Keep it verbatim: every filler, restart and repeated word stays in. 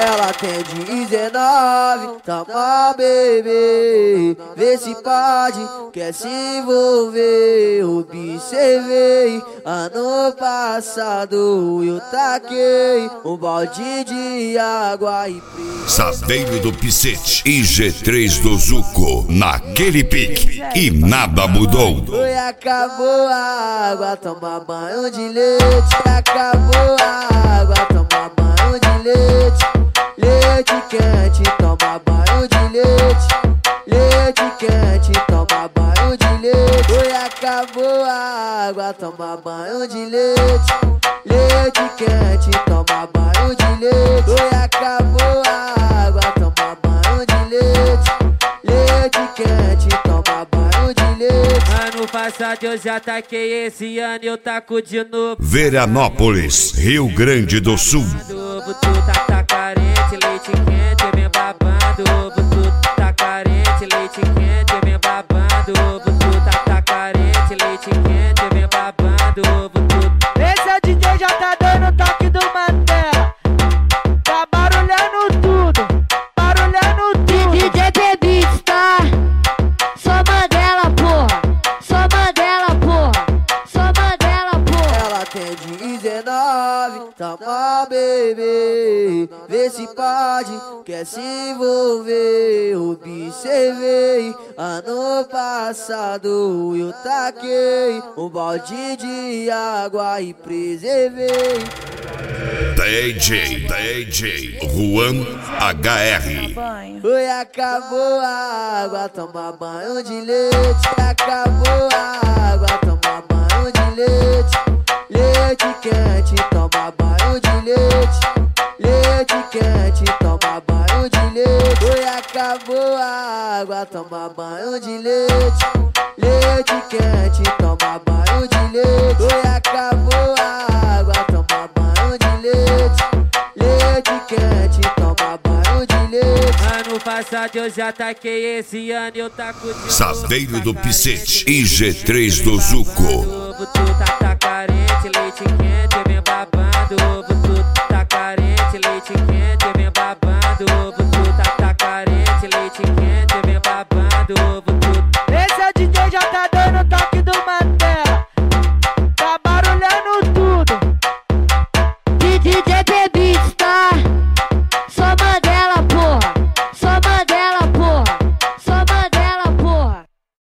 Ela tem dezenove, toma bebê, vê se pode, quer se envolver. Observei, ano passado eu taquei um balde de água e preto. Saveiro do Picete e G três do Zuco, naquele pique, e nada mudou. Oi, acabou a água, toma banho de leite. Acabou a água, toma banho de leite. Leite quente, toma banho de leite. Leite quente, toma banho de leite. Oi, acabou a água, toma banho de leite. Leite quente, toma banho de leite. Oi, acabou a água, toma banho de leite. Leite quente, toma banho de leite. Ano passado eu já taquei, esse ano eu taco de novo. Veranópolis, Rio Grande do Sul. Ovo tu tá, tá carente, leite quente, vem babando. Ovo tu tá carente, leite quente, vem babando. Ovo tu tá, tá carente, leite quente, vem babando. Ovo tu. Esse é o D J, já tá dando toque do Mandela. Tá barulhando tudo, barulhando tudo. D J Beats, tá? Só Mandela, porra. Só Mandela, porra. Só Mandela, porra. Ela tem dezenove, toma bebê, vê se pode, quer se envolver. Observei, ano passado eu taquei um balde de água e preservei. D J, D J, Juan H R. Oi, acabou a água, toma banho de leite. Acabou a água, toma banho de leite. Leite quente, toma banho de leite. Leite quente, toma banho de leite. Oi, acabou a água, toma banho de leite. Leite quente, toma banho de leite. Oi, acabou a água, toma banho de leite. Leite quente, toma banho de leite. Ano passado eu já taquei, esse ano eu taco de novo. Saveiro do Picete e G três do Zuco. Ovo tu tá, tá carente, leite quente.